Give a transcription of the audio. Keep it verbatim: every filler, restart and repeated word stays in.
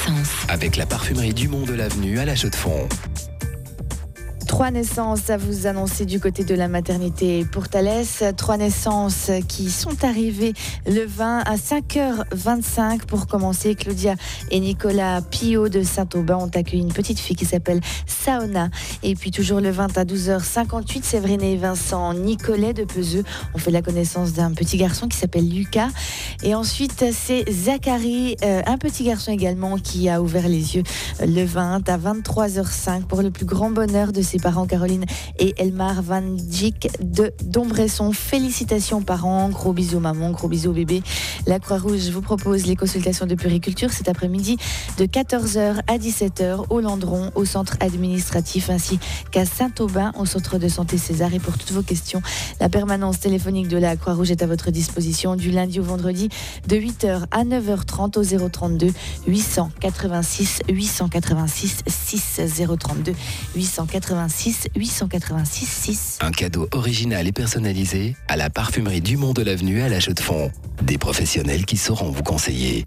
naissances. Avec la parfumerie Dumont de l'Avenue à La Chaux-de-Fonds. Trois naissances à vous annoncer du côté de la maternité pour Thalès. Trois naissances qui sont arrivées le vingt à cinq heures vingt-cinq pour commencer. Claudia et Nicolas Pillot de Saint-Aubin ont accueilli une petite fille qui s'appelle Saona. Et puis toujours le vingt à douze heures cinquante-huit, Séverine et Vincent Nicolet de Peseux ont fait la connaissance d'un petit garçon qui s'appelle Lucas. Et ensuite, c'est Zachary, euh, un petit garçon également, qui a ouvert les yeux le vingt à vingt-trois heures cinq pour le plus grand bonheur de ses parents Caroline et Elmar Van Dijk de Dombresson. Félicitations parents, gros bisous maman, gros bisous bébé. La Croix-Rouge vous propose les consultations de puériculture cet après-midi de quatorze heures à dix-sept heures au Landron, au centre administratif, ainsi qu'à Saint-Aubin, au centre de santé César. Et pour toutes vos questions, la permanence téléphonique de la Croix-Rouge est à votre disposition du lundi au vendredi de huit heures à neuf heures trente au zéro trente-deux huit cent quatre-vingt-six huit cent quatre-vingt-six six zéro trente-deux huit cent quatre-vingt-six huit cent quatre-vingt-six six. Un cadeau original et personnalisé à la parfumerie Dumont de l'Avenue à La Chaux-de-Fonds. Des professionnels qui sauront vous conseiller.